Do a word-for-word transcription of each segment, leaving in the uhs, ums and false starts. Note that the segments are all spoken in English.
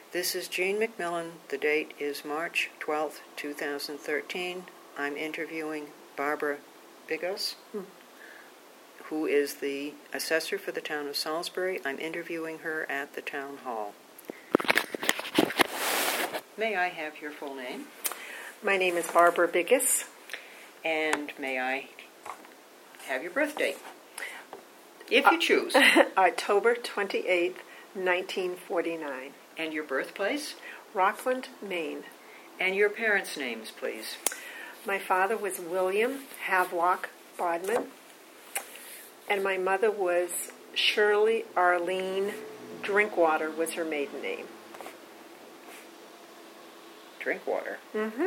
This is Jean McMillan. The date is March twelfth, two thousand thirteen. I'm interviewing Barbara Bigos, hmm. who is the assessor for the town of Salisbury. I'm interviewing her at the town hall. May I have your full name? My name is Barbara Bigos. And may I have your birth date, if you choose? October twenty-eighth, nineteen forty-nine. And your birthplace? Rockland, Maine. And your parents' names, please. My father was William Havelock Bodman, and my mother was Shirley Arlene Drinkwater was her maiden name. Drinkwater? Mm-hmm.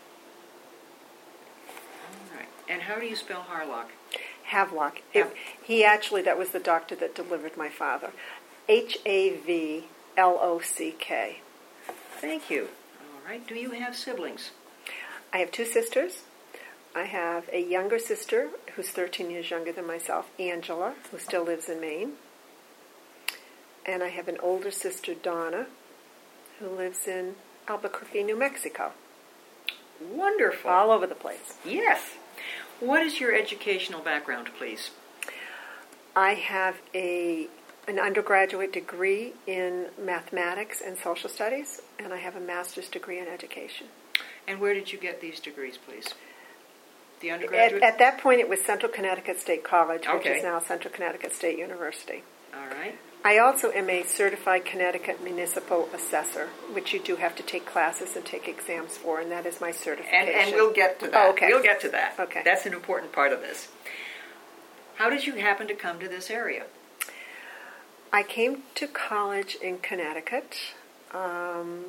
All right. And how do you spell Harlock? Havelock. It, he actually, that was the doctor that delivered my father. H A V L O C K. Thank you. All right. Do you have siblings? I have two sisters. I have a younger sister who's thirteen years younger than myself, Angela, who still lives in Maine. And I have an older sister, Donna, who lives in Albuquerque, New Mexico. Wonderful. All over the place. Yes. What is your educational background, please? I have a an undergraduate degree in mathematics and social studies, and I have a master's degree in education. And where did you get these degrees, please? The undergraduate? At, at that point, it was Central Connecticut State College, which okay. is now Central Connecticut State University. All right. I also am a certified Connecticut municipal assessor, which you do have to take classes and take exams for, and that is my certification. And, and we'll get to that. Oh, okay. We'll get to that. Okay. That's an important part of this. How did you happen to come to this area? I came to college in Connecticut, um,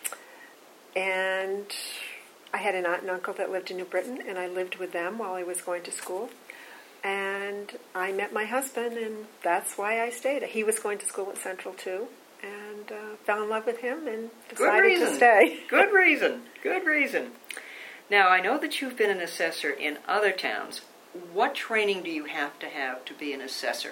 and I had an aunt and uncle that lived in New Britain, and I lived with them while I was going to school. And I met my husband, and that's why I stayed. He was going to school at Central, too, and uh, fell in love with him and decided to stay. Good reason. Good reason. Now, I know that you've been an assessor in other towns. What training do you have to have to be an assessor?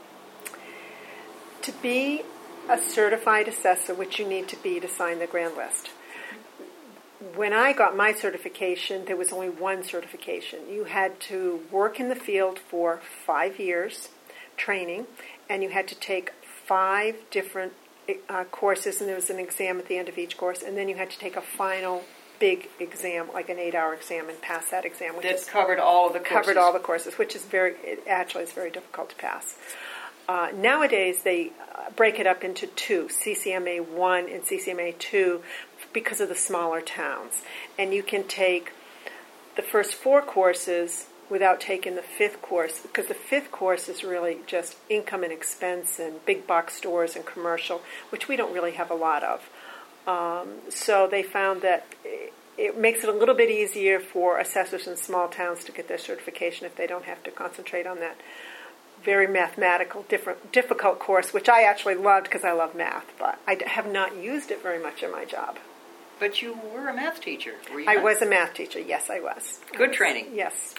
To be a certified assessor, which you need to be to sign the grand list. When I got my certification, there was only one certification. You had to work in the field for five years, training, and you had to take five different uh, courses, and there was an exam at the end of each course, and then you had to take a final big exam, like an eight-hour exam, and pass that exam. Which that is, covered all of the courses. Covered all the courses, which is very, it actually is very difficult to pass. Uh, nowadays, they uh, break it up into two, C C M A one and C C M A two, because of the smaller towns. And you can take the first four courses without taking the fifth course, because the fifth course is really just income and expense and big box stores and commercial, which we don't really have a lot of. Um, so they found that it, it makes it a little bit easier for assessors in small towns to get their certification if they don't have to concentrate on that very mathematical, different, difficult course, which I actually loved because I love math, but I have not used it very much in my job. But you were a math teacher, were you I not? was a math teacher, yes, I was. Good I was, training. Yes.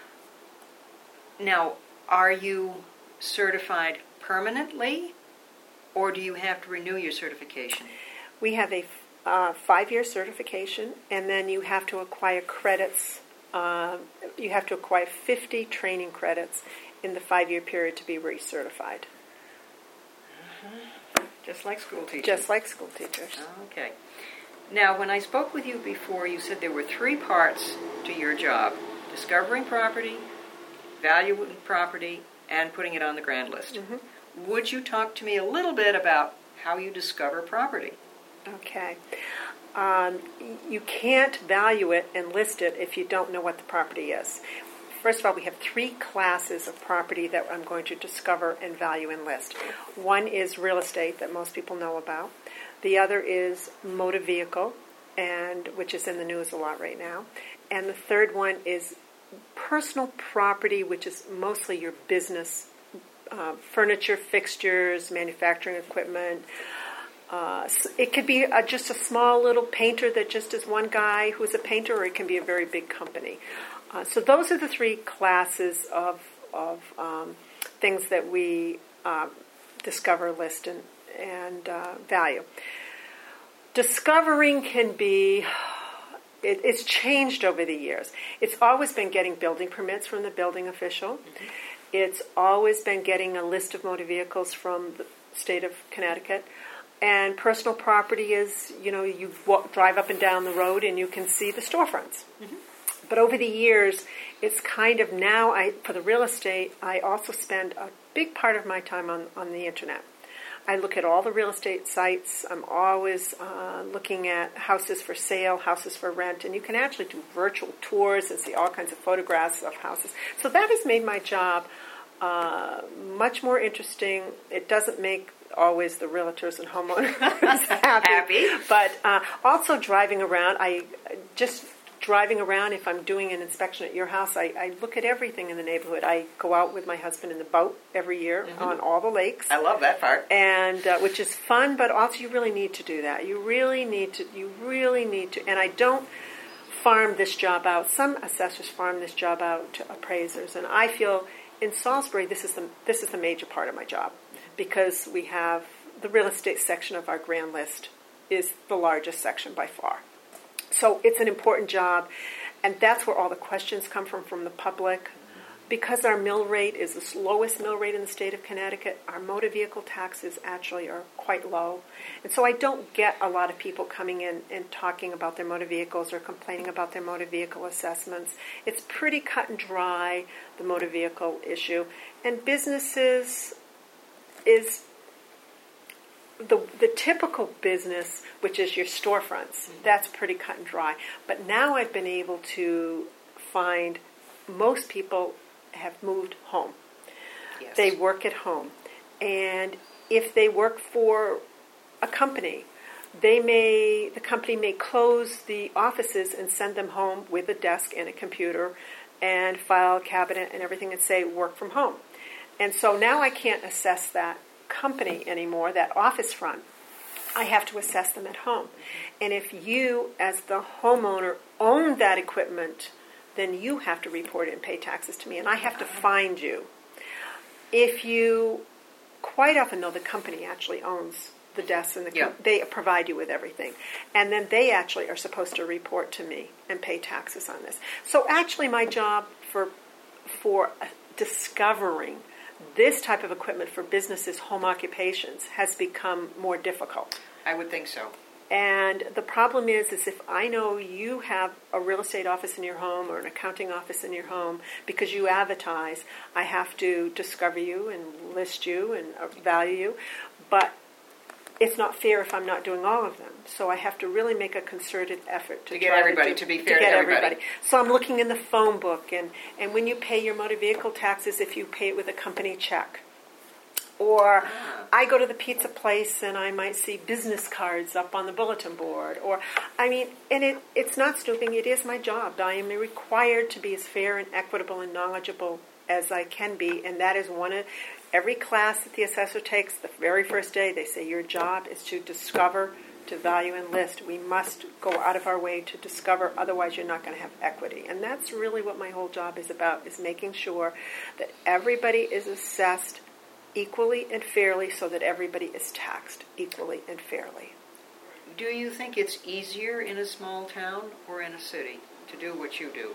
Now, are you certified permanently, or do you have to renew your certification? We have a uh, five-year certification, and then you have to acquire credits. Uh, you have to acquire fifty training credits in the five-year period to be recertified. Uh-huh. Just like school teachers. Just like school teachers. Okay. Now, when I spoke with you before, you said there were three parts to your job: discovering property, valuing property, and putting it on the grand list. Mm-hmm. Would you talk to me a little bit about how you discover property? Okay. Um, you can't value it and list it if you don't know what the property is. First of all, we have three classes of property that I'm going to discover and value and list. One is real estate that most people know about. The other is motor vehicle, and which is in the news a lot right now. And the third one is personal property, which is mostly your business, uh, furniture, fixtures, manufacturing equipment. Uh, it could be a, just a small little painter that just is one guy who's a painter, or it can be a very big company. Uh, so those are the three classes of, of um, things that we uh, discover, list, and, and uh, value. Discovering can be, it, it's changed over the years. It's always been getting building permits from the building official. Mm-hmm. It's always been getting a list of motor vehicles from the state of Connecticut. And personal property is, you know, you walk, drive up and down the road and you can see the storefronts. Mm-hmm. But over the years, it's kind of now, I for the real estate, I also spend a big part of my time on, on the internet. I look at all the real estate sites. I'm always uh, looking at houses for sale, houses for rent, and you can actually do virtual tours and see all kinds of photographs of houses. So that has made my job uh, much more interesting. It doesn't make always the realtors and homeowners happy, happy. But uh, also driving around, I just... Driving around, if I'm doing an inspection at your house, I, I look at everything in the neighborhood. I go out with my husband in the boat every year mm-hmm. on all the lakes. I love that part. And uh, which is fun, but also you really need to do that. You really need to. You really need to. And I don't farm this job out. Some assessors farm this job out to appraisers, and I feel in Salisbury this is the this is the major part of my job because we have the real estate section of our grand list is the largest section by far. So it's an important job, and that's where all the questions come from from the public. Because our mill rate is the lowest mill rate in the state of Connecticut, our motor vehicle taxes actually are quite low. And so I don't get a lot of people coming in and talking about their motor vehicles or complaining about their motor vehicle assessments. It's pretty cut and dry, the motor vehicle issue. And businesses is... The the typical business, which is your storefronts, mm-hmm. that's pretty cut and dry. But now I've been able to find most people have moved home. Yes. They work at home. And if they work for a company, they may the company may close the offices and send them home with a desk and a computer and file cabinet and everything and say work from home. And so now I can't assess that company anymore, that office front. I have to assess them at home. And if you, as the homeowner, own that equipment, then you have to report it and pay taxes to me, and I have to find you. If you, quite often though, the company actually owns the desks and the yeah. they provide you with everything. And then they actually are supposed to report to me and pay taxes on this. So actually my job for for discovering this type of equipment for businesses, home occupations, has become more difficult. I would think so. And the problem is, is if I know you have a real estate office in your home or an accounting office in your home, because you advertise, I have to discover you and list you and value you. But it's not fair if I'm not doing all of them. So I have to really make a concerted effort to, to get try everybody, to, do, to be fair to, get to everybody. everybody. So I'm looking in the phone book, and, and when you pay your motor vehicle taxes, if you pay it with a company check. Or ah. I go to the pizza place and I might see business cards up on the bulletin board. Or, I mean, and it, it's not snooping, it is my job. I am required to be as fair and equitable and knowledgeable as I can be, and that is one of... Every class that the assessor takes, the very first day, they say your job is to discover, to value, and list. We must go out of our way to discover, otherwise you're not going to have equity. And that's really what my whole job is about, is making sure that everybody is assessed equally and fairly so that everybody is taxed equally and fairly. Do you think it's easier in a small town or in a city to do what you do?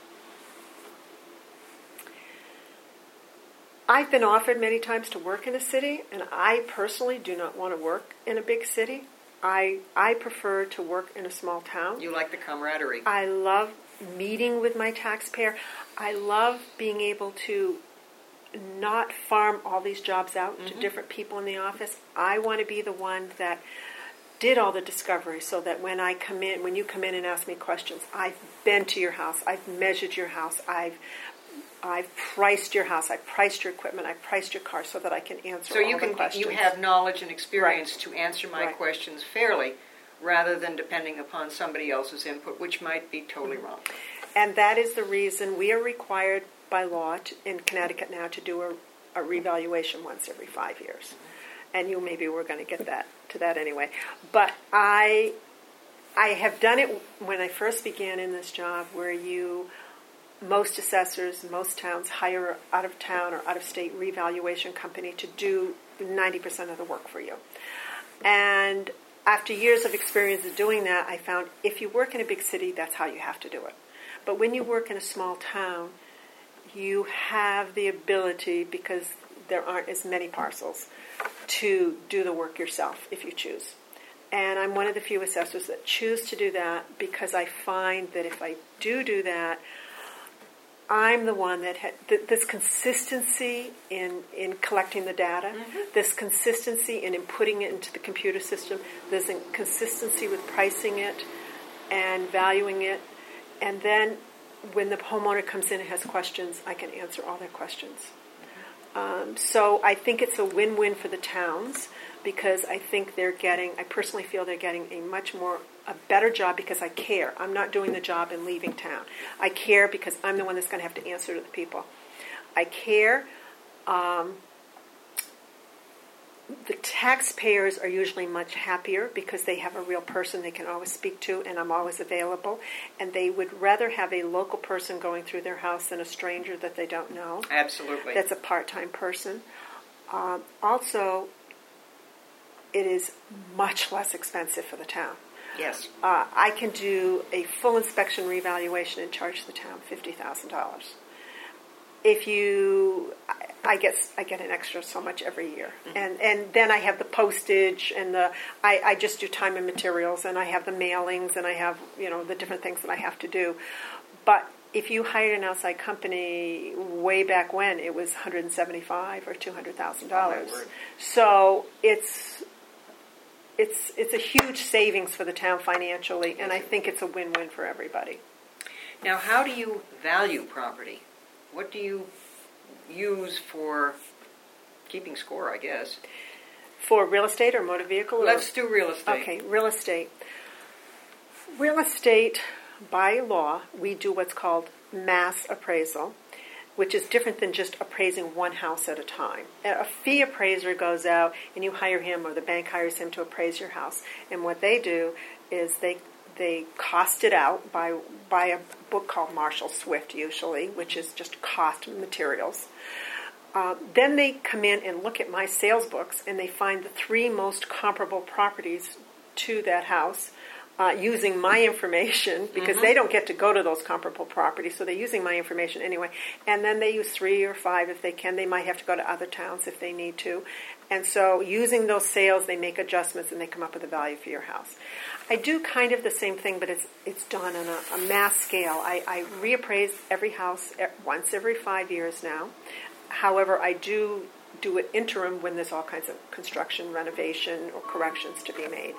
I've been offered many times to work in a city, and I personally do not want to work in a big city. I I prefer to work in a small town. You like the camaraderie. I love meeting with my taxpayer. I love being able to not farm all these jobs out mm-hmm. to different people in the office. I want to be the one that did all the discovery so that when I come in, when you come in and ask me questions, I've been to your house, I've measured your house, I've I've priced your house, I've priced your equipment, I've priced your car so that I can answer so all you the can, questions. So you have knowledge and experience right. to answer my right. questions fairly rather than depending upon somebody else's input, which might be totally mm-hmm. wrong. And that is the reason we are required by law to, in Connecticut now to do a, a revaluation once every five years. Mm-hmm. And you maybe we're going to get that to that anyway. But I, I have done it when I first began in this job where you... Most assessors, most towns hire out-of-town or out-of-state revaluation company to do ninety percent of the work for you. And after years of experience of doing that, I found if you work in a big city, that's how you have to do it. But when you work in a small town, you have the ability, because there aren't as many parcels, to do the work yourself if you choose. And I'm one of the few assessors that choose to do that, because I find that if I do do that, I'm the one that had th- this consistency in, in collecting the data, mm-hmm. this consistency in inputting it into the computer system, this consistency with pricing it and valuing it. And then when the homeowner comes in and has questions, I can answer all their questions. Mm-hmm. Um, so I think it's a win-win for the towns, because I think they're getting, I personally feel they're getting a much more a better job, because I care. I'm not doing the job and leaving town. I care because I'm the one that's going to have to answer to the people. I care. Um, the taxpayers are usually much happier because they have a real person they can always speak to, and I'm always available. And they would rather have a local person going through their house than a stranger that they don't know. Absolutely. That's a part-time person. Um, also, it is much less expensive for the town. Yes. Uh, I can do a full inspection revaluation and charge the town fifty thousand dollars. If you, I, I get I get an extra so much every year, mm-hmm. and and then I have the postage and the I, I just do time and materials, and I have the mailings, and I have you know the different things that I have to do. But if you hired an outside company way back when, it was one hundred seventy-five thousand dollars or two hundred thousand dollars. Oh, so it's. It's it's a huge savings for the town financially, and I think it's a win-win for everybody. Now, how do you value property? What do you use for keeping score, I guess? For real estate or motor vehicle? Or? Let's do real estate. Okay, real estate. Real estate, by law, we do what's called mass appraisal, which is different than just appraising one house at a time. A fee appraiser goes out, and you hire him, or the bank hires him to appraise your house. And what they do is they they cost it out by by a book called Marshall Swift, usually, which is just cost materials. Uh, then they come in and look at my sales books, and they find the three most comparable properties to that house, Uh, using my information, because mm-hmm. they don't get to go to those comparable properties, so they're using my information anyway. And then they use three or five if they can. They might have to go to other towns if they need to. And so using those sales, they make adjustments and they come up with a value for your house. I do kind of the same thing, but it's it's done on a, a mass scale. I, I reappraise every house once every five years now. However, I do do it interim when there's all kinds of construction, renovation, or corrections to be made.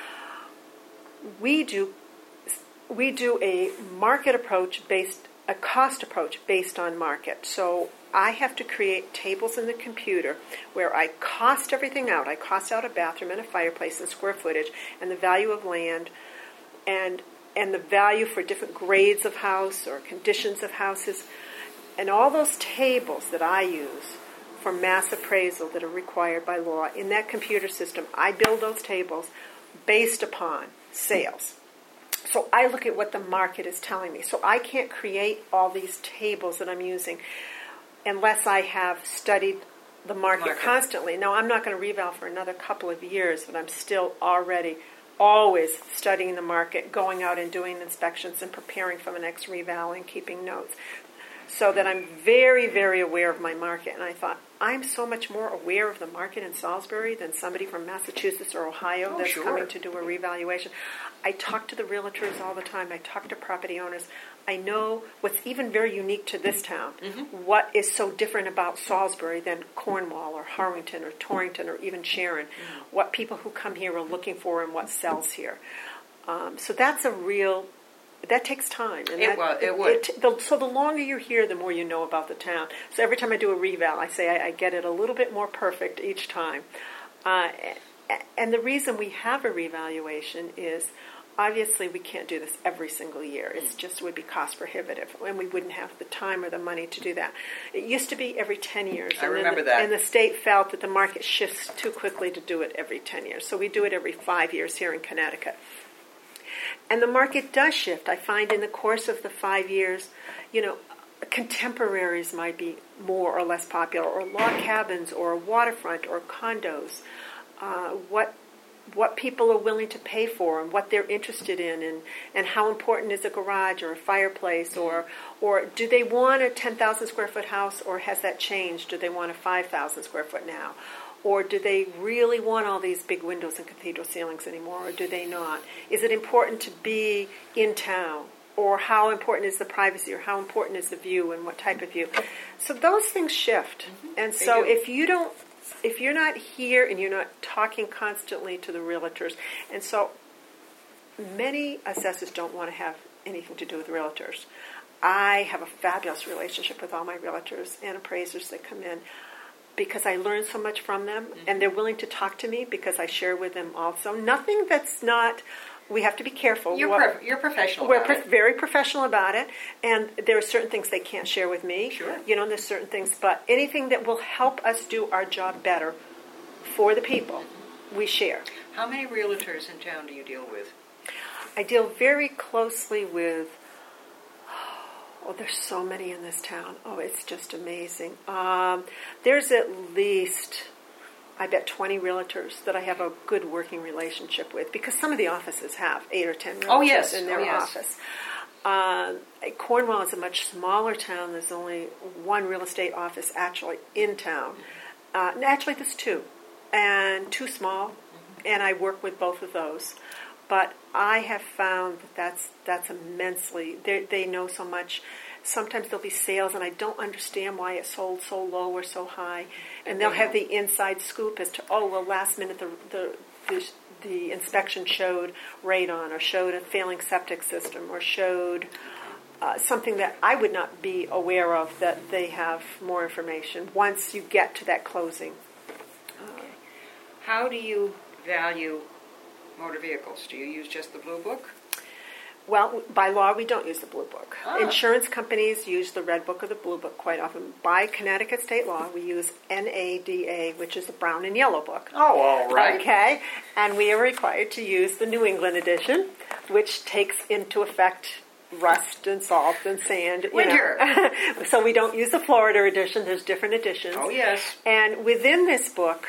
We do we do a market approach based a cost approach based on market. So I have to create tables in the computer where I cost everything out. I cost out a bathroom and a fireplace and square footage and the value of land and and the value for different grades of house or conditions of houses, and all those tables that I use for mass appraisal that are required by law in that computer system. I build those tables based upon sales. So I look at what the market is telling me. So I can't create all these tables that I'm using unless I have studied the market, market. constantly. Now, I'm not going to reval for another couple of years, but I'm still already always studying the market, going out and doing inspections and preparing for the next reval and keeping notes, so that I'm very, very aware of my market. And I thought, I'm so much more aware of the market in Salisbury than somebody from Massachusetts or Ohio oh, that's sure. coming to do a revaluation. I talk to the realtors all the time. I talk to property owners. I know what's even very unique to this town, mm-hmm. what is so different about Salisbury than Cornwall or Harwington or Torrington or even Sharon, mm-hmm. what people who come here are looking for and what sells here. Um, so that's a real... That takes time. And it, that, will, it would. It, the, so the longer you're here, the more you know about the town. So every time I do a reval, I say I, I get it a little bit more perfect each time. Uh, and the reason we have a revaluation is, obviously, we can't do this every single year. It just would be cost prohibitive, and we wouldn't have the time or the money to do that. It used to be every ten years. I and remember the, that. And the state felt that the market shifts too quickly to do it every ten years. So we do it every five years here in Connecticut. And the market does shift. I find in the course of the five years, you know, contemporaries might be more or less popular, or log cabins, or waterfront, or condos. Uh, what what people are willing to pay for and what they're interested in, and, and how important is a garage or a fireplace, or or do they want a ten thousand square foot house, or has that changed? Do they want a five thousand square foot now? Or do they really want all these big windows and cathedral ceilings anymore, or do they not? Is it important to be in town? Or how important is the privacy, or how important is the view, and what type of view? So those things shift. Mm-hmm. And so if you don't, if you're not here and you're not talking constantly to the realtors, and so many assessors don't want to have anything to do with realtors. I have a fabulous relationship with all my realtors and appraisers that come in, because I learn so much from them, mm-hmm. and they're willing to talk to me because I share with them also. Nothing that's not... We have to be careful. You're, what, prof- you're professional We're about pro- it. very professional about it, and there are certain things they can't share with me. Sure. You know, there's certain things, but anything that will help us do our job better for the people, we share. How many realtors in town do you deal with? I deal very closely with, oh, there's so many in this town. Oh, it's just amazing. Um, there's at least... I bet twenty realtors that I have a good working relationship with, because some of the offices have eight or ten realtors oh, yes. in their oh, yes. office. Uh, Cornwall is a much smaller town. There's only one real estate office actually in town. Uh, actually, there's two, and two small, mm-hmm. and I work with both of those. But I have found that that's, that's immensely, they know so much. Sometimes there'll be sales, and I don't understand why it sold so low or so high. And they'll have the inside scoop as to, oh, well, last minute the the the, the inspection showed radon, or showed a failing septic system, or showed uh, something that I would not be aware of, that they have more information once you get to that closing. Okay. How do you value motor vehicles? Do you use just the Blue Book? Well, by law, we don't use the Blue Book. Ah. Insurance companies use the Red Book or the Blue Book quite often. By Connecticut state law, we use N A D A, which is the Brown and Yellow Book. Oh, all right. Okay, and we are required to use the New England edition, which takes into effect rust and salt and sand. You Winter. know. So we don't use the Florida edition. There's different editions. Oh, yes. And within this book,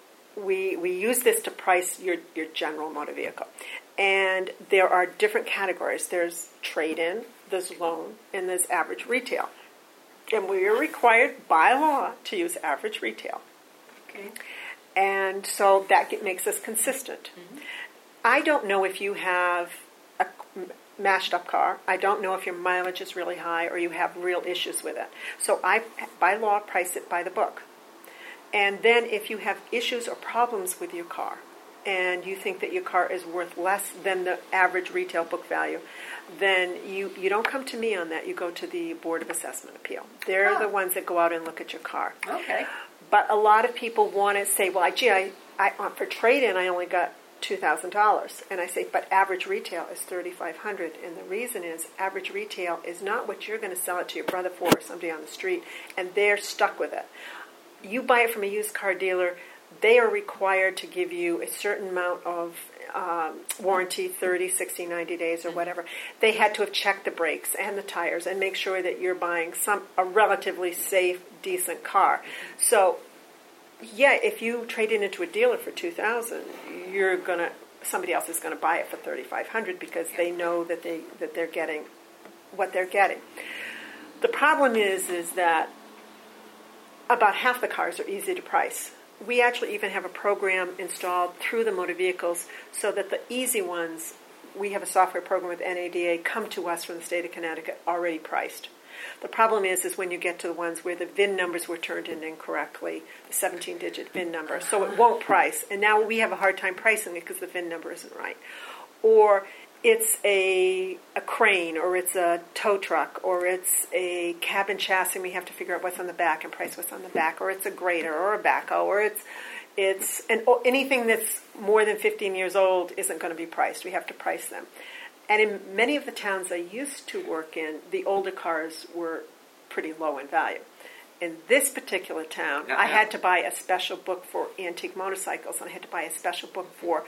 we we use this to price your, your general motor vehicle. And there are different categories. There's trade-in, there's loan, and there's average retail. And we are required by law to use average retail. Okay. And so that get, makes us consistent. Mm-hmm. I don't know if you have a mashed up car. I don't know if your mileage is really high or you have real issues with it. So I, by law, price it by the book. And then if you have issues or problems with your car, and you think that your car is worth less than the average retail book value, then you, you don't come to me on that. You go to the Board of Assessment Appeal. They're oh. the ones that go out and look at your car. Okay. But a lot of people want to say, well, gee, I, I, for trade-in, I only got two thousand dollars. And I say, but average retail is thirty-five hundred dollars. And the reason is average retail is not what you're going to sell it to your brother for or somebody on the street, and they're stuck with it. You buy it from a used car dealer, they are required to give you a certain amount of um, warranty, thirty, sixty, ninety days or whatever. They had to have checked the brakes and the tires and make sure that you're buying some a relatively safe, decent car. So, yeah, if you trade it into a dealer for two thousand dollars, you're gonna somebody else is going to buy it for thirty-five hundred dollars because they know that they that they're getting what they're getting. The problem is is that about half the cars are easy to price. We actually even have a program installed through the motor vehicles so that the easy ones, we have a software program with N A D A, come to us from the state of Connecticut already priced. The problem is is when you get to the ones where the V I N numbers were turned in incorrectly, the seventeen-digit V I N number, so it won't price. And now we have a hard time pricing it because the V I N number isn't right. Or it's a a crane, or it's a tow truck, or it's a cabin chassis, and we have to figure out what's on the back and price what's on the back, or it's a grader, or a backhoe, or it's it's and anything that's more than fifteen years old isn't going to be priced. We have to price them. And in many of the towns I used to work in, the older cars were pretty low in value. In this particular town, uh-huh. I had to buy a special book for antique motorcycles, and I had to buy a special book for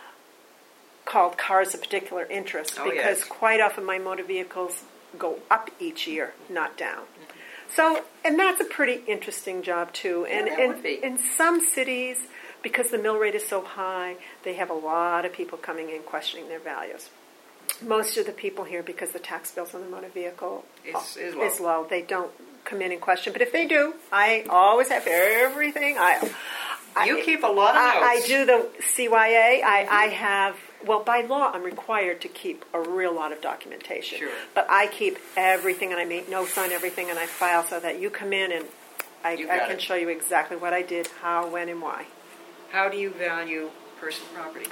called Cars of Particular Interest, oh, because yes. quite often my motor vehicles go up each year, not down. Mm-hmm. So, and that's a pretty interesting job too. And yeah, that in, would be. in some cities, because the mill rate is so high, they have a lot of people coming in questioning their values. Most of the people here, because the tax bills on the motor vehicle is, is, low. is low, they don't come in and question. But if they do, I always have everything. I, you I, keep a lot of I, notes. I do the C Y A. I, I have, well, by law, I'm required to keep a real lot of documentation. Sure. But I keep everything, and I make notes on everything, and I file so that you come in and I, I can it. show you exactly what I did, how, when, and why. How do you value personal property?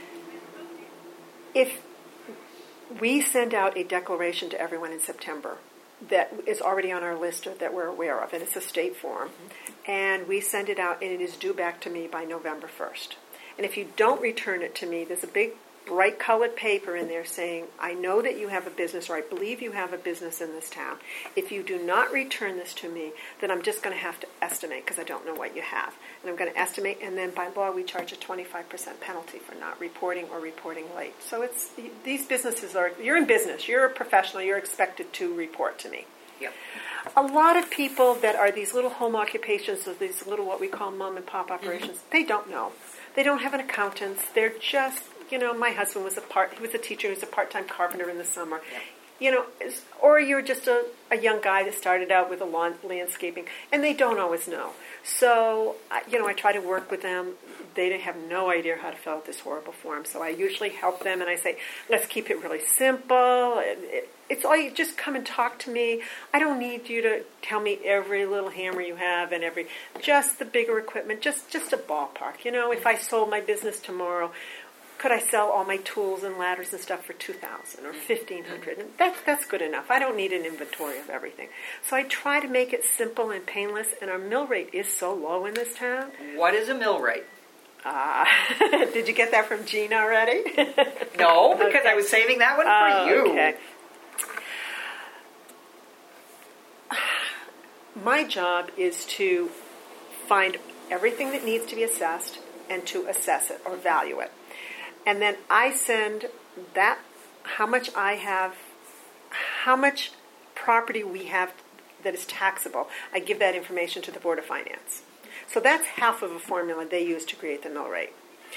If we send out a declaration to everyone in September that is already on our list or that we're aware of, and it's a state form, mm-hmm. and we send it out, and it is due back to me by November first. And if you don't return it to me, there's a big bright colored paper in there saying, I know that you have a business, or I believe you have a business in this town. If you do not return this to me, then I'm just going to have to estimate, because I don't know what you have. And I'm going to estimate, and then by law we charge a twenty-five percent penalty for not reporting or reporting late. So it's these businesses are, you're in business, you're a professional, you're expected to report to me. Yep. A lot of people that are these little home occupations, or these little what we call mom and pop operations, mm-hmm. they don't know. They don't have an accountant. They're just, you know, my husband was a part, he was a teacher, he was a part-time carpenter in the summer. Yeah. You know, or you're just a, a young guy that started out with a lawn, landscaping, and they don't always know. So, you know, I try to work with them. They have no idea how to fill out this horrible form. So I usually help them, and I say, let's keep it really simple. It, it, it's all, you just come and talk to me. I don't need you to tell me every little hammer you have and every, just the bigger equipment, just, just a ballpark. You know, if I sold my business tomorrow, could I sell all my tools and ladders and stuff for two thousand dollars or fifteen hundred dollars? And that's, that's good enough. I don't need an inventory of everything. So I try to make it simple and painless, and our mill rate is so low in this town. What is a mill rate? Ah, uh, did you get that from Gene already? No, because okay. I was saving that one for oh, you. Okay. My job is to find everything that needs to be assessed and to assess it or value it. And then I send that, how much I have, how much property we have that is taxable, I give that information to the Board of Finance. So that's half of a formula they use to create the mill rate.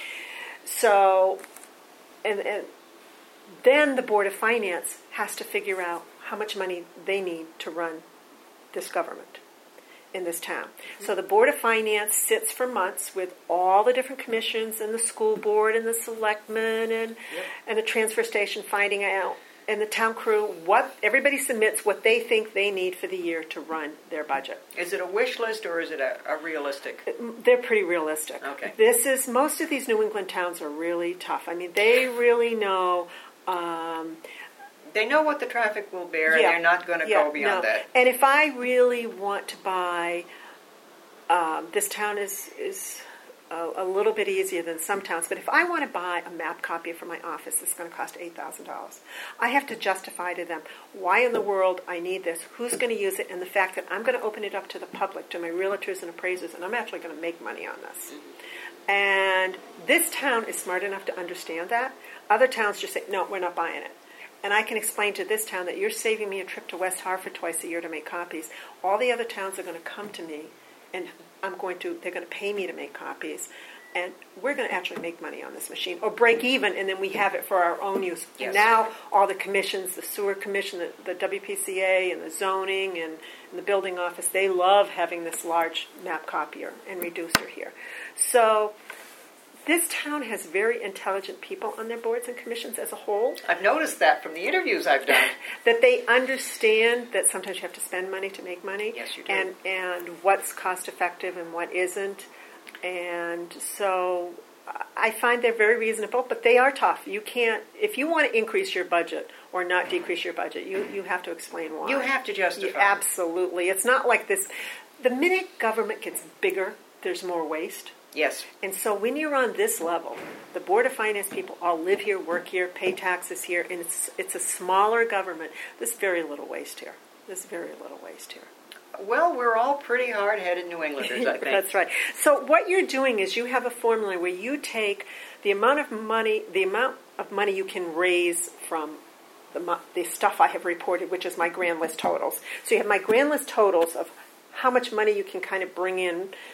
So, and, and then the Board of Finance has to figure out how much money they need to run this government in this town. So the Board of Finance sits for months with all the different commissions and the school board and the selectmen and yep. and the transfer station, finding out, and the town crew, what everybody submits what they think they need for the year to run their budget. Is it a wish list or is it a, a realistic? They're pretty realistic. Okay. This is, most of these New England towns are really tough. I mean, they really know um, they know what the traffic will bear, yeah, and they're not going to yeah, go beyond no. that. And if I really want to buy, um, this town is is a, a little bit easier than some towns, but if I want to buy a map copy for my office, it's going to cost eight thousand dollars. I have to justify to them why in the world I need this, who's going to use it, and the fact that I'm going to open it up to the public, to my realtors and appraisers, and I'm actually going to make money on this. Mm-hmm. And this town is smart enough to understand that. Other towns just say, no, we're not buying it. And I can explain to this town that you're saving me a trip to West Hartford twice a year to make copies. All the other towns are going to come to me, and I'm going to, they're going to pay me to make copies. And we're going to actually make money on this machine, or break even, and then we have it for our own use. Yes. Now, all the commissions, the sewer commission, the, the W P C A, and the zoning, and, and the building office, they love having this large map copier and reducer here. So this town has very intelligent people on their boards and commissions as a whole. I've noticed that from the interviews I've done. That they understand that sometimes you have to spend money to make money. Yes, you do. And, and what's cost effective and what isn't. And so I find they're very reasonable, but they are tough. You can't, if you want to increase your budget or not decrease your budget, you, you have to explain why. You have to justify. You, absolutely. It's not like this. The minute government gets bigger, there's more waste. Yes. And so when you're on this level, the Board of Finance people all live here, work here, pay taxes here, and it's it's a smaller government. There's very little waste here. There's very little waste here. Well, we're all pretty hard-headed New Englanders, I think. That's right. So what you're doing is you have a formula where you take the amount of money, the amount of money you can raise from the, the stuff I have reported, which is my grand list totals. So you have my grand list totals of how much money you can kind of bring in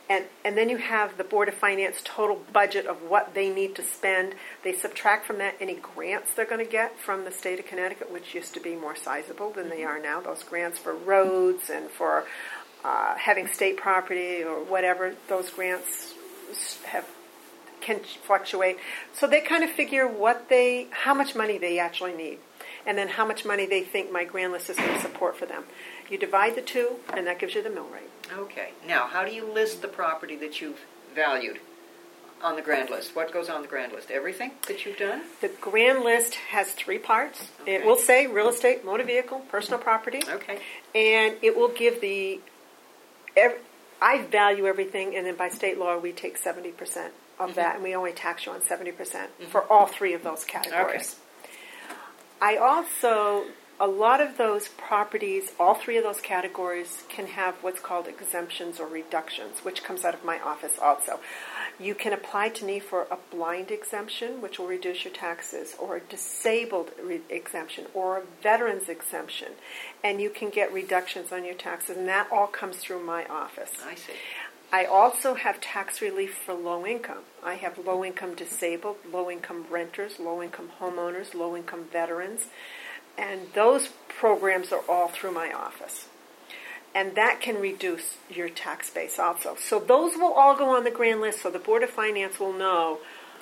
And, and then you have the Board of Finance total budget of what they need to spend. They subtract from that any grants they're going to get from the state of Connecticut, which used to be more sizable than they are now. Those grants for roads and for uh, having state property or whatever, those grants have can fluctuate. So they kind of figure what they, how much money they actually need, and then how much money they think my grand list is going to support for them. You divide the two, and that gives you the mill rate. Okay. Now, how do you list the property that you've valued on the grand list? What goes on the grand list? Everything that you've done? The grand list has three parts. Okay. It will say real estate, motor vehicle, personal property. Okay. And it will give the, every, I value everything, and then by state law, we take seventy percent of mm-hmm. that, and we only tax you on seventy percent mm-hmm. for all three of those categories. Okay. I also, a lot of those properties, all three of those categories can have what's called exemptions or reductions, which comes out of my office also. You can apply to me for a blind exemption, which will reduce your taxes, or a disabled re- exemption, or a veteran's exemption, and you can get reductions on your taxes, and that all comes through my office. I see. I also have tax relief for low income. I have low income disabled, low income renters, low income homeowners, low income veterans, and those programs are all through my office. And that can reduce your tax base also. So those will all go on the grand list, so the Board of Finance will know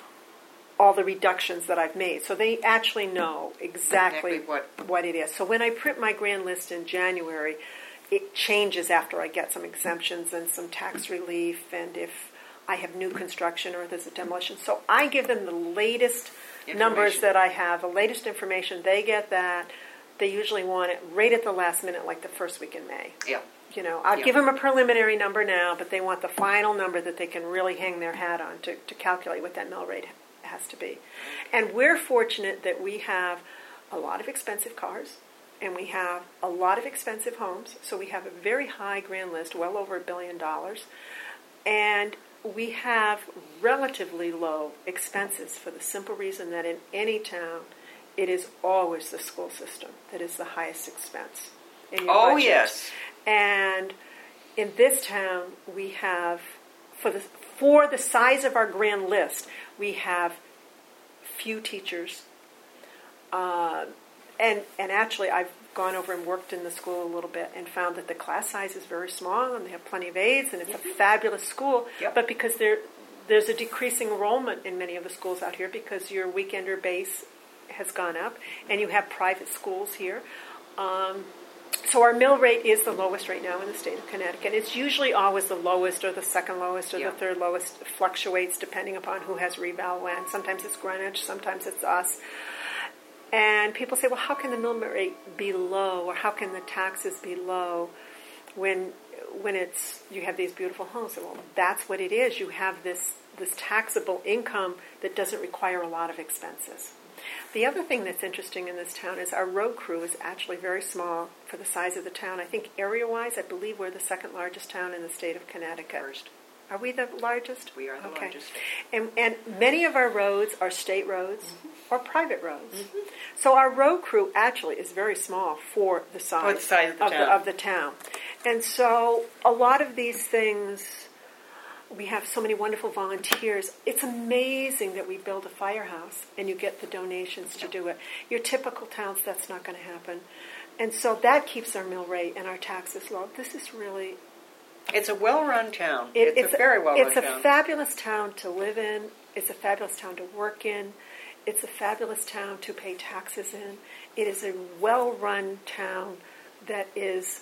all the reductions that I've made. So they actually know exactly, exactly what. what it is. So when I print my grand list in January, it changes after I get some exemptions and some tax relief, and if I have new construction or there's a demolition. So I give them the latest numbers that I have, the latest information. They get that. They usually want it right at the last minute, like the first week in May. Yeah. You know, I'll yeah. give them a preliminary number now, but they want the final number that they can really hang their hat on to, to calculate what that mill rate has to be. And we're fortunate that we have a lot of expensive cars. And we have a lot of expensive homes, so we have a very high grand list, well over a billion dollars. And we have relatively low expenses for the simple reason that in any town, it is always the school system that is the highest expense in your oh, budget. yes. And in this town, we have, for the, for the size of our grand list, we have few teachers, uh, And and actually, I've gone over and worked in the school a little bit and found that the class size is very small and they have plenty of aides and it's mm-hmm. a fabulous school. Yep. But because there there's a decreasing enrollment in many of the schools out here because your weekender base has gone up and you have private schools here. Um, so our mill rate is the lowest right now in the state of Connecticut. It's usually always the lowest or the second lowest or yeah. the third lowest. It fluctuates depending upon who has reval when. Sometimes it's Greenwich, sometimes it's us. And people say, well, how can the mill rate be low, or how can the taxes be low when when it's you have these beautiful homes? Well, that's what it is. You have this this taxable income that doesn't require a lot of expenses. The other thing that's interesting in this town is our road crew is actually very small for the size of the town. I think area-wise, I believe we're the second largest town in the state of Connecticut. First. Are we the largest? We are the okay. largest. And, and many of our roads are state roads mm-hmm. or private roads. Mm-hmm. So our road crew actually is very small for the size, for the size of, the, of, town. The, of the town. And so a lot of these things, we have so many wonderful volunteers. It's amazing that we build a firehouse and you get the donations to do it. Your typical towns, that's not going to happen. And so that keeps our mill rate and our taxes low. This is really... It's a well-run town. It, it's, it's a very well-run it's town. It's a fabulous town to live in. It's a fabulous town to work in. It's a fabulous town to pay taxes in. It is a well-run town that is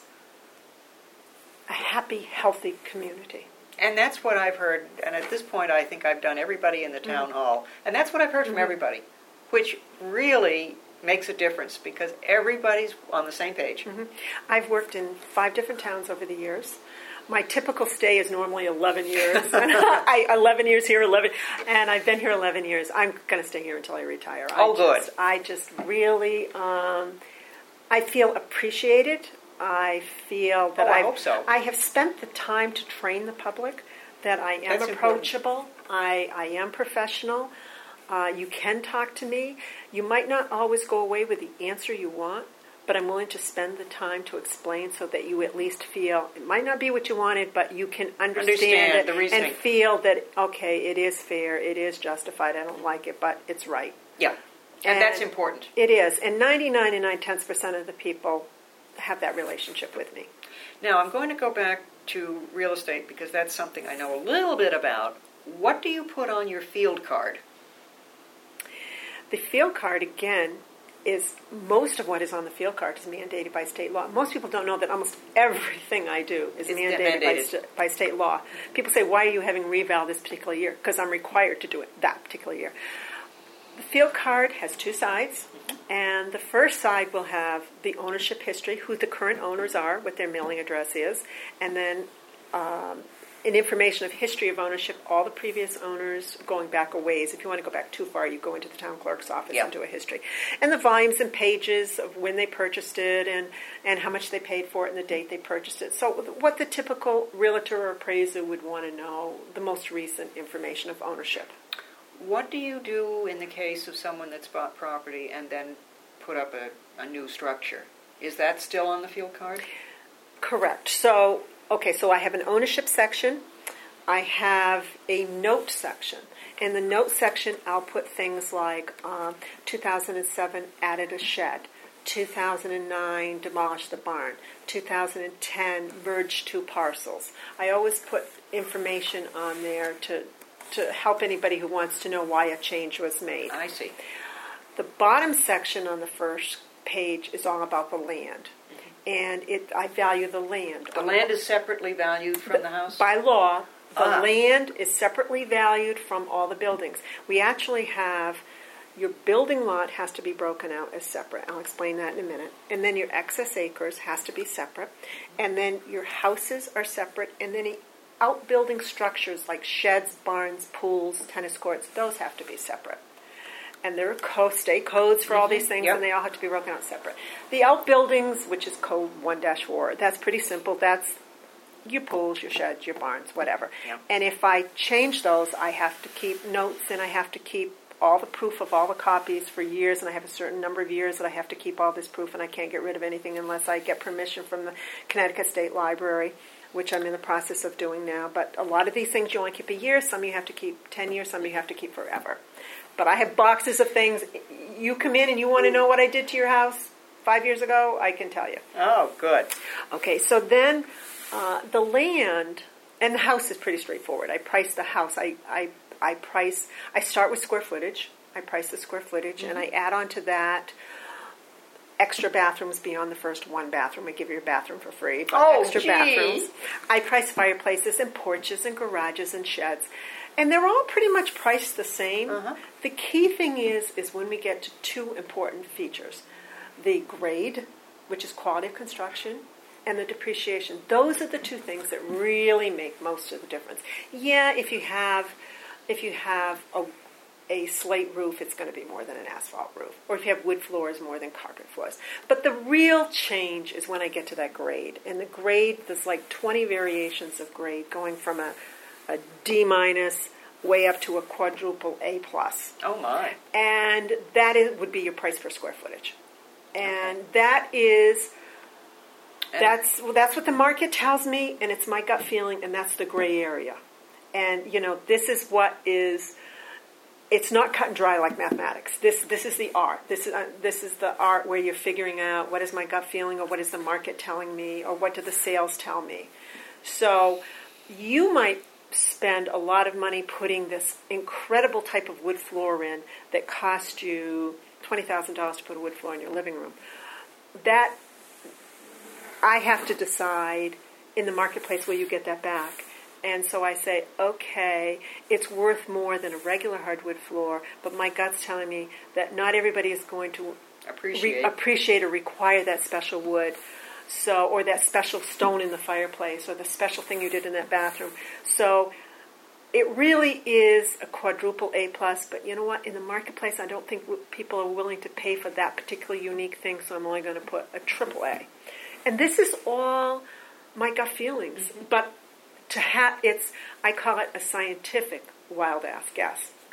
a happy, healthy community. And that's what I've heard. And at this point, I think I've done everybody in the town mm-hmm. hall. And that's what I've heard from mm-hmm. everybody, which really makes a difference because everybody's on the same page. Mm-hmm. I've worked in five different towns over the years. My typical stay is normally eleven years. I, eleven years here, eleven, and I've been here eleven years. I'm going to stay here until I retire. Oh, I good. Just, I just really, um, I feel appreciated. I feel that oh, I I've, hope so. I have spent the time to train the public, that I am That's approachable, I, I am professional. Uh, you can talk to me. You might not always go away with the answer you want, but I'm willing to spend the time to explain so that you at least feel, it might not be what you wanted, but you can understand, Understand it the reasoning. and feel that, okay, it is fair, it is justified, I don't like it, but it's right. Yeah, and, And that's important. It is, and ninety-nine and nine-tenths percent of the people have that relationship with me. Now, I'm going to go back to real estate because that's something I know a little bit about. What do you put on your field card? The field card, again, is most of what is on the field card is mandated by state law. Most people don't know that almost everything I do is It's mandated, mandated. By, st- by state law. People say, why are you having reval this particular year? Because I'm required to do it that particular year. The field card has two sides, and the first side will have the ownership history, who the current owners are, what their mailing address is, and then um, an information of history of ownership, all the previous owners going back a ways. If you want to go back too far, you go into the town clerk's office Yep. and do a history. And the volumes and pages of when they purchased it and, and how much they paid for it and the date they purchased it. So what the typical realtor or appraiser would want to know, the most recent information of ownership. What do you do in the case of someone that's bought property and then put up a, a new structure? Is that still on the field card? Correct. So, okay, so I have an ownership section. I have a note section. In the note section, I'll put things like um, two thousand seven added a shed, two thousand nine demolished the barn, two thousand ten merged two parcels. I always put information on there to to help anybody who wants to know why a change was made. I see. The bottom section on the first page is all about the land. And it, I value the land. The land is separately valued from the house? By law, the Ah. land is separately valued from all the buildings. We actually have, your building lot has to be broken out as separate. I'll explain that in a minute. And then your excess acres has to be separate. And then your houses are separate. And then outbuilding structures like sheds, barns, pools, tennis courts, those have to be separate. And there are co- state codes for all these things, Yep. and they all have to be broken out separate. The outbuildings, which is code one dash four, that's pretty simple. That's your pools, your sheds, your barns, whatever. Yep. And if I change those, I have to keep notes, and I have to keep all the proof of all the copies for years, and I have a certain number of years that I have to keep all this proof, and I can't get rid of anything unless I get permission from the Connecticut State Library, which I'm in the process of doing now. But a lot of these things you only keep a year, some you have to keep ten years, some you have to keep forever. But I have boxes of things. You come in and you want to know what I did to your house five years ago, I can tell you. Oh, good. Okay, so then uh, the land, and the house is pretty straightforward. I price the house. I, I, I price, I start with square footage. I price the square footage, mm-hmm. and I add on to that extra bathrooms beyond the first one bathroom. I give you a bathroom for free. But Oh, extra gee. bathrooms. I price fireplaces and porches and garages and sheds. And they're all pretty much priced the same. Uh-huh. The key thing is, is when we get to two important features. The grade, which is quality of construction, and the depreciation. Those are the two things that really make most of the difference. Yeah, if you have, if you have a, a slate roof, it's going to be more than an asphalt roof. Or if you have wood floors, more than carpet floors. But the real change is when I get to that grade. And the grade, there's like twenty variations of grade, going from a a D minus way up to a quadruple A plus. Oh, my. And that is, would be your price per square footage. And okay. that is, and that's that's what the market tells me, and it's my gut feeling, and that's the gray area. And, you know, this is what is, it's not cut and dry like mathematics. This this is the art. This is, uh, this is the art where you're figuring out what is my gut feeling, or what is the market telling me, or what do the sales tell me. So you might spend a lot of money putting this incredible type of wood floor in that cost you twenty thousand dollars to put a wood floor in your living room. That, I have to decide in the marketplace will you get that back. And so I say, okay, it's worth more than a regular hardwood floor, but my gut's telling me that not everybody is going to appreciate, re- appreciate or require that special wood. So, or that special stone in the fireplace, or the special thing you did in that bathroom. So, it really is a quadruple A plus. But you know what? In the marketplace, I don't think people are willing to pay for that particular unique thing. So, I'm only going to put a triple A. And this is all my gut feelings. Mm-hmm. But to have it's, I call it a scientific wild ass guess.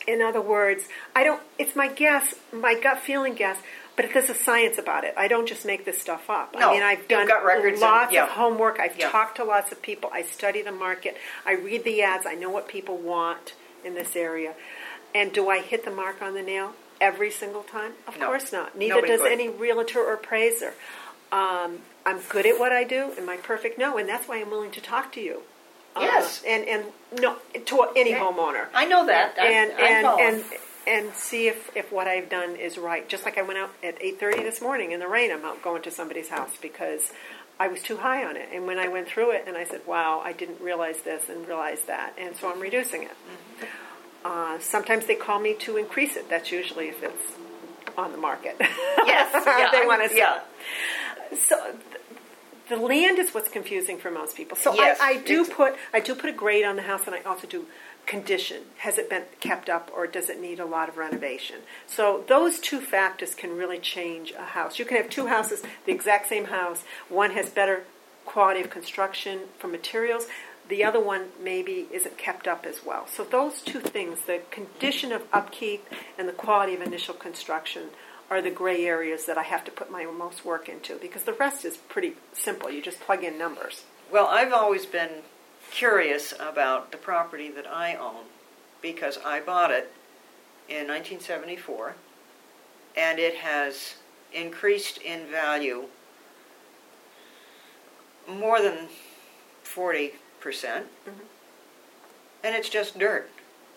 In other words, I don't, it's my guess, my gut feeling guess, but there's a science about it. I don't just make this stuff up. No, I mean, I've done got records lots and, yeah. of homework. I've yeah. talked to lots of people. I study the market. I read the ads. I know what people want in this area. And do I hit the mark on the nail every single time? Of no. course not. Neither Nobody does could. any realtor or appraiser. Um, I'm good at what I do. Am I perfect? No, and that's why I'm willing to talk to you. Yes. Uh, and, and no, to any Yeah. homeowner. I know that. I, And, I and, follow. and, and see if, if what I've done is right. Just like I went out at eight thirty this morning in the rain, I'm out going to somebody's house because I was too high on it. And when I went through it and I said, wow, I didn't realize this and realize that. And so I'm reducing it. Mm-hmm. Uh, sometimes they call me to increase it. That's usually if it's on the market. Yes. Yeah, they I- want to sell. yeah. So th- the land is what's confusing for most people. So Yes, I, I do it's- put I do put a grade on the house, and I also do condition. Has it been kept up, or does it need a lot of renovation? So those two factors can really change a house. You can have two houses, the exact same house. One has better quality of construction for materials. The other one maybe isn't kept up as well. So those two things, the condition of upkeep and the quality of initial construction, are the gray areas that I have to put my most work into, because the rest is pretty simple. You just plug in numbers. Well, I've always been curious about the property that I own because I bought it in nineteen seventy-four, and it has increased in value more than forty percent, Mm-hmm. and it's just dirt.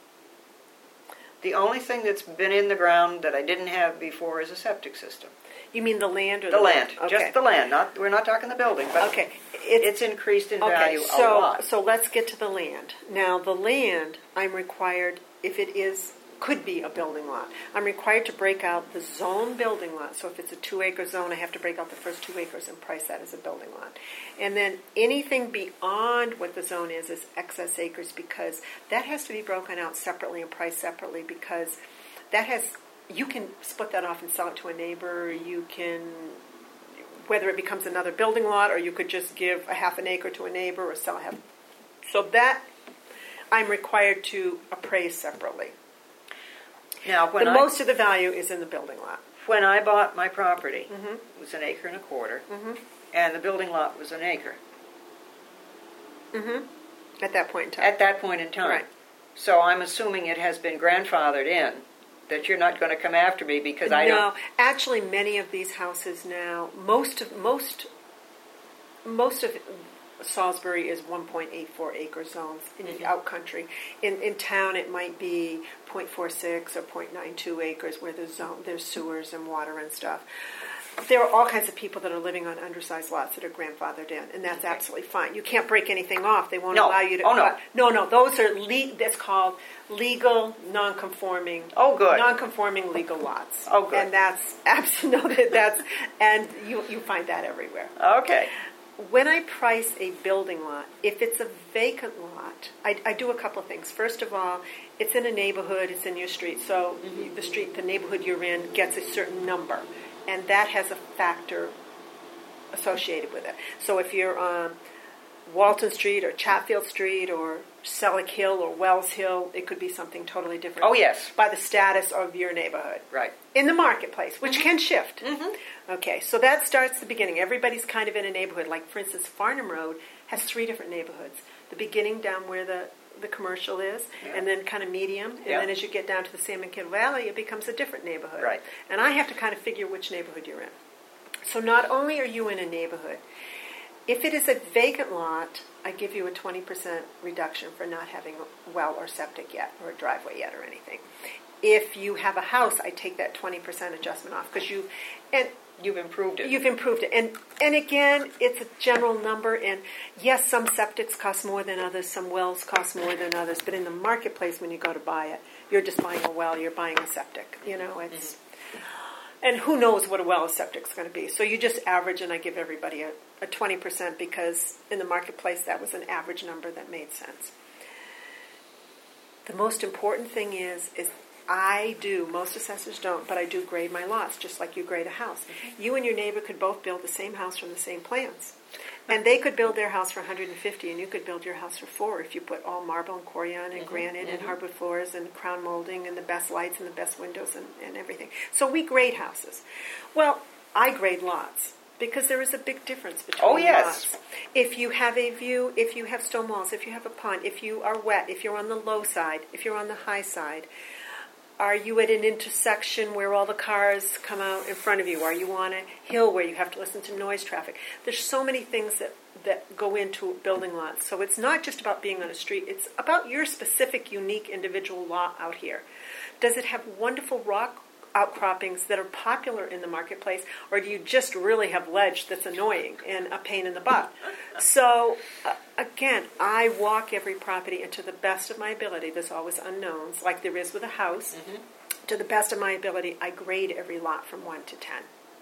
The only thing that's been in the ground that I didn't have before is a septic system. You mean the land or The the land, Okay. just the land. Not we're not talking the building, but Okay. it's increased in value okay, so, a lot. So let's get to the land. Now, the land, I'm required, if it is, could be a building lot, I'm required to break out the zone building lot. So if it's a two-acre zone, I have to break out the first two acres and price that as a building lot. And then anything beyond what the zone is is excess acres, because that has to be broken out separately and priced separately, because that has, you can split that off and sell it to a neighbor. You can, whether it becomes another building lot, or you could just give a half an acre to a neighbor or sell a half. So that I'm required to appraise separately. Now, when the I, most of the value is in the building lot. when I bought my property, Mm-hmm. it was an acre and a quarter, Mm-hmm. and the building lot was an acre Mm-hmm. At that point in time. at that point in time. Right. So I'm assuming it has been grandfathered in, that you're not going to come after me because I no, don't... actually, many of these houses now, most of most most of Salisbury is one point eight four acre zones in Mhm. the out country. In in town, it might be zero point four six or zero point nine two acres where there's zone, there's sewers and water and stuff. There are all kinds of people that are living on undersized lots that are grandfathered in, and that's Okay. absolutely fine. You can't break anything off. They won't No. allow you to Oh, no. cut. No, no, those are le- that's called legal non-conforming. Oh, good. Non-conforming legal lots. Oh, good. And that's absolutely that's and you you find that everywhere. Okay. When I price a building lot, if it's a vacant lot, I, I do a couple of things. First of all, it's in a neighborhood, it's in your street, so Mm-hmm. the street, the neighborhood you're in gets a certain number, and that has a factor associated with it. So if you're on Walton Street or Chatfield Street or Selleck Hill or Wells Hill, it could be something totally different. Oh, yes. By the status of your neighborhood. Right. In the marketplace, which can shift. Mhm. Okay, so that starts the beginning. Everybody's kind of in a neighborhood. Like, for instance, Farnham Road has three different neighborhoods. The beginning down where the, the commercial is, Yeah. and then kind of medium, and Yeah. then as you get down to the Salmon Kid Valley, it becomes a different neighborhood. Right. And I have to kind of figure which neighborhood you're in. So not only are you in a neighborhood, if it is a vacant lot, I give you a twenty percent reduction for not having a well or septic yet, or a driveway yet, or anything. If you have a house, I take that twenty percent adjustment off, because you, and You've improved it. you've improved it. And and again, it's a general number, and yes, some septics cost more than others, some wells cost more than others, but in the marketplace, when you go to buy it, you're just buying a well, you're buying a septic. You know, it's... And who knows what a well or septic is going to be. So you just average, and I give everybody a, a twenty percent, because in the marketplace, that was an average number that made sense. The most important thing is, is I do, most assessors don't, but I do grade my lots, just like you grade a house. You and your neighbor could both build the same house from the same plans. And they could build their house for one hundred fifty, and you could build your house for four if you put all marble and corian and mm-hmm, granite mm-hmm. and hardwood floors and crown molding and the best lights and the best windows and, and everything. So we grade houses. Well, I grade lots because there is a big difference between oh, yes. lots. If you have a view, if you have stone walls, if you have a pond, if you are wet, if you're on the low side, if you're on the high side, are you at an intersection where all the cars come out in front of you? Are you on a hill where you have to listen to noise traffic? There's so many things that, that go into building lots. So it's not just about being on a street. It's about your specific, unique, individual lot out here. Does it have wonderful rock outcroppings that are popular in the marketplace, or do you just really have ledge that's annoying and a pain in the butt? So, uh, again, I walk every property, and to the best of my ability, there's always unknowns, like there is with a house. Mm-hmm. To the best of my ability, I grade every lot from one to ten.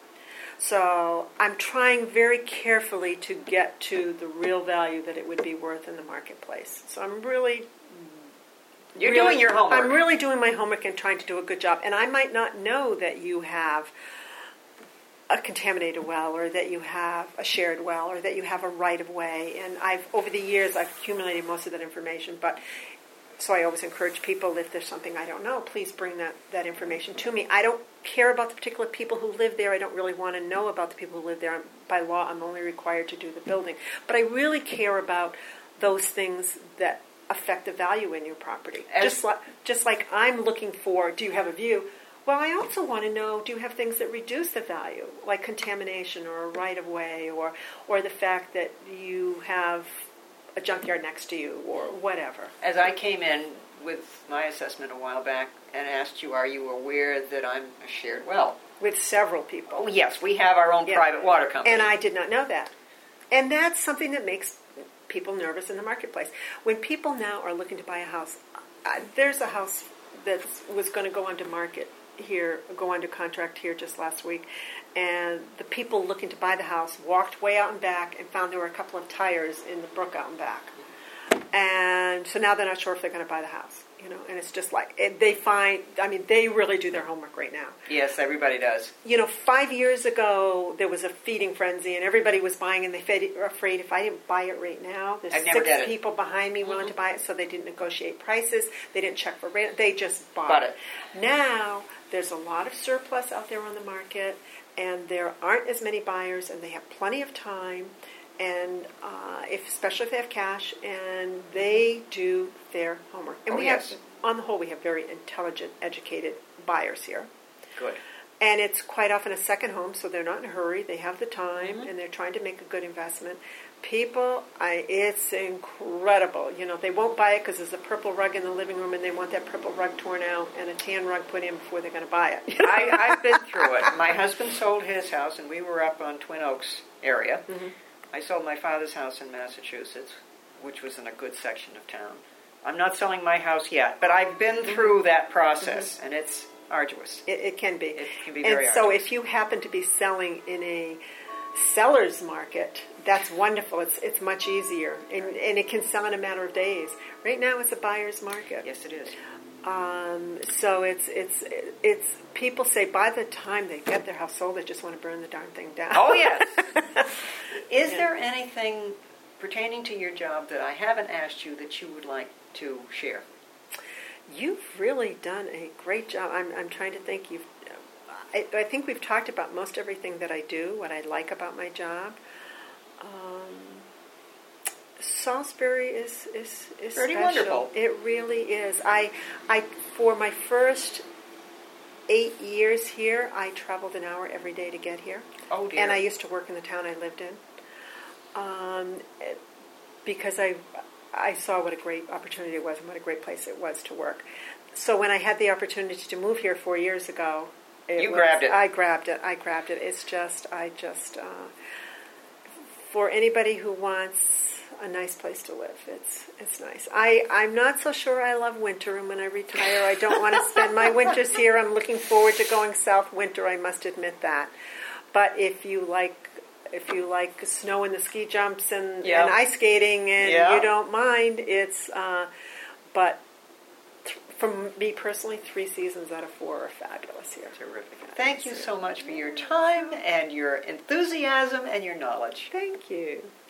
So I'm trying very carefully to get to the real value that it would be worth in the marketplace. So I'm really... You're really, doing your homework. I'm really doing my homework and trying to do a good job. And I might not know that you have a contaminated well, or that you have a shared well, or that you have a right-of-way. And I've, over the years, I've accumulated most of that information. But so I always encourage people, if there's something I don't know, please bring that, that information to me. I don't care about the particular people who live there. I don't really want to know about the people who live there. I'm, by law, I'm only required to do the building. But I really care about those things that affect the value in your property. As just like just like I'm looking for, do you have a view? Well, I also want to know, do you have things that reduce the value, like contamination or a right-of-way, or or the fact that you have a junkyard next to you, or whatever. As I came in with my assessment a while back and asked you, are you aware that I'm a shared well? With several people. Oh, yes, we have our own yeah. private water company. And I did not know that. And that's something that makes people nervous in the marketplace. When people now are looking to buy a house, uh, there's a house that was going to go onto market here, go under contract here just last week, and the people looking to buy the house walked way out and back and found there were a couple of tires in the brook out and back. And so now they're not sure if they're going to buy the house, you know, and it's just like, it, they find, I mean, they really do their homework right now. Yes, everybody does. You know, five years ago, there was a feeding frenzy, and everybody was buying, and they were afraid if I didn't buy it right now, there's six people behind me willing mm-hmm. to buy it, so they didn't negotiate prices, they didn't check for rent, they just bought, bought it. it. Now, there's a lot of surplus out there on the market, and there aren't as many buyers, and they have plenty of time, and uh, if, especially if they have cash, and they do their homework. And oh, we yes. have, on the whole, we have very intelligent, educated buyers here. Good. And it's quite often a second home, so they're not in a hurry. They have the time, mm-hmm. and they're trying to make a good investment. People, I, it's incredible. You know, they won't buy it because there's a purple rug in the living room, and they want that purple rug torn out and a tan rug put in before they're going to buy it. You know? I, I've been through it. My husband sold his house, and we were up on Twin Oaks area. Mm-hmm. I sold my father's house in Massachusetts, which was in a good section of town. I'm not selling my house yet, but I've been through that process, mm-hmm. and it's arduous. It, it can be. It can be very and so arduous. If you happen to be selling in a seller's market, that's wonderful. It's it's much easier, and, and it can sell in a matter of days. Right now, it's a buyer's market. Yes, it is. Um, so it's it's it's people say by the time they get their house sold, they just want to burn the darn thing down. Oh yes. Is yeah. there anything pertaining to your job that I haven't asked you that you would like to share? You've really done a great job. I'm I'm trying to think. You've I, I think we've talked about most everything that I do, what I like about my job. Um, Salisbury is is is pretty special. wonderful. It really is. I I for my first eight years here, I traveled an hour every day to get here. Oh dear. And I used to work in the town I lived in, um, because I I saw what a great opportunity it was and what a great place it was to work. So when I had the opportunity to move here four years ago, it you was, grabbed it. I grabbed it. I grabbed it. It's just I just uh, for anybody who wants a nice place to live. It's it's nice. I, I'm not so sure I love winter, and when I retire, I don't want to spend my winters here. I'm looking forward to going south winter, I must admit that. But if you like if you like snow and the ski jumps and, yeah. and ice skating and yeah. you don't mind, it's uh, but th- for me personally, three seasons out of four are fabulous here. Terrific. Thank you so much for your time and your enthusiasm and your knowledge. Thank you.